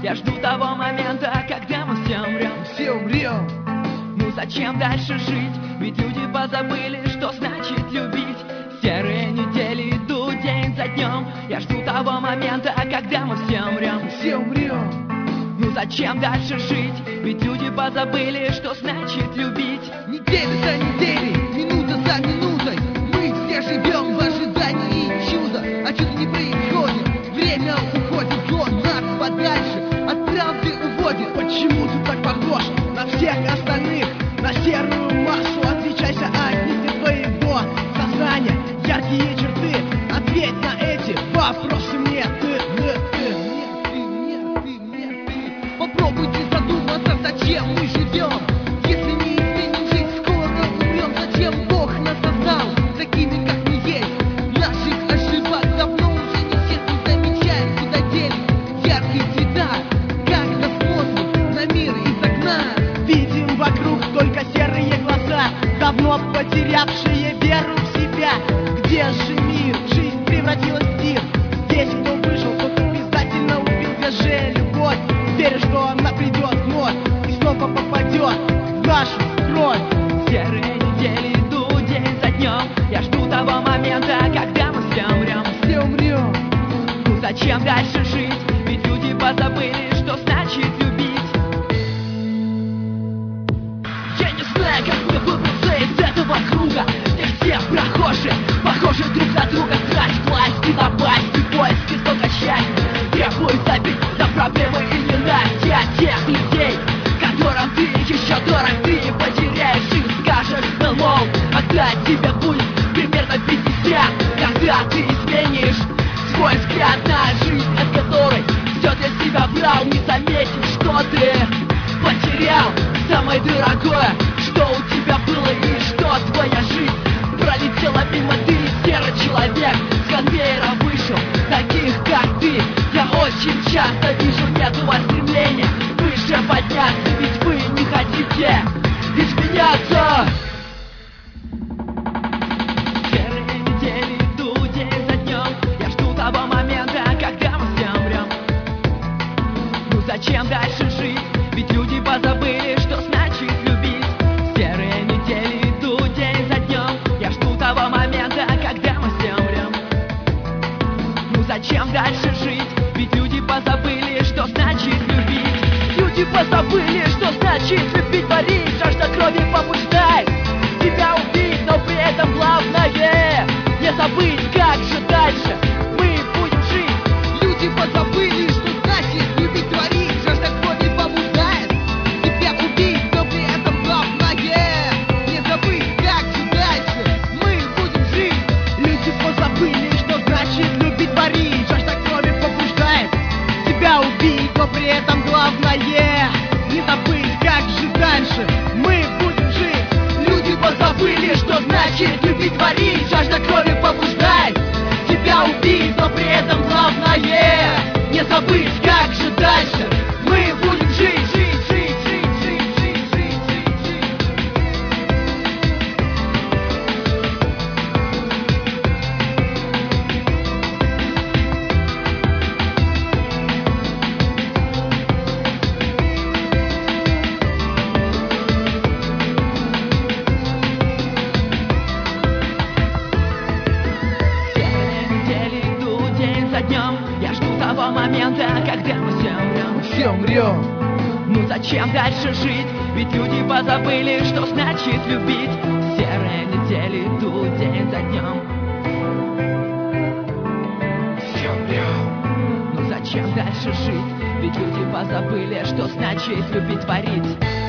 Я жду того момента, когда мы все умрем. Все умрем. Ну зачем дальше жить? Ведь люди позабыли, что значит любить. Серые недели идут день за днем. Я жду того момента, когда мы все умрем. Все умрем. Ну зачем дальше жить? Ведь люди позабыли, что значит любить. Неделя за неделей, минута за минутой мы все живем в ожидании чуда. А чудо не происходит, время уходит от нас подальше, от правды уводит. Почему ты так похож на всех остальных? На серую массу, отличайся от них, где твоего сознания яркие черты. Ответь на эти вопросы мне, ты. Попробуйте задуматься, зачем мы живем. Если не изменим жизнь, скоро умрем. Зачем Бог нас создал такими, как мы есть? Наших ошибок давно уже не счесть. Не замечаем, куда делись яркие цвета, когда смотрим на мир из окна. Видим вокруг только серые глаза, давно потерявшие веру в себя. Где же мир? Жизнь превратилась в тир. Здесь кто вышел, тот обязательно убил. Где же любовь? Верю, что она придет вновь и снова попадет в нашу кровь. Серые недели идут день за днем. Я жду того момента, когда мы все умрем. Все умрем. Ну зачем дальше жить? Ведь люди позабыли, что значит любить. Я не знаю, как мне выбраться из этого круга, где все прохожие похожи друг на друга. Страсть, власть и напасть, и поиски столько счастья требует забить на проблемы и ненависть. Я тех людей, которым ты еще дорог, ты потеряешь их, скажешь hello, когда тебе будет примерно 50. Когда ты изменишь свой взгляд на жизнь, от которой все для себя брал, не заметишь, что ты потерял самое дорогое, что у тебя было и что твоя жизнь пролетела мимо. Ты серый человек, с конвейера вышел, таких как ты я очень часто вижу. Нет у вас стремления выше подняться, ведь вы не хотите изменяться. Серые недели идут день за днем. Я жду того момента, когда мы все умрем. Ну зачем дальше жить? Ведь люди позабыли, что значит любить. Серые недели идут день за днем. Я жду того момента, когда мы все умрем. Ну зачем дальше жить? Ведь люди позабыли, что значит любить. Люди позабыли, что значит любить, творить. Жажда крови побуждает тебя убить, но при этом главное не забыть, как же дальше мы будем жить. Люди позабыли, что значит любить, творить. Жажда крови побуждает тебя убить, но при этом главное не забыть, как же дальше мы будем жить. Люди позабыли, что значит любить, творить. Жажда крови побуждает тебя убить, но при этом главное не забыть, как же дальше мы будем жить. Люди позабыли, что значит любить, творить. Жажда крови побуждает тебя убить, но при этом главное не забыть, как же дальше мы будем жить. Я жду того момента, когда мы все умрем. Все умрем. Ну зачем дальше жить? Ведь люди позабыли, что значит любить. Серые недели идут день за днем. Все умрем. Ну зачем дальше жить? Ведь люди позабыли, что значит любить, творить.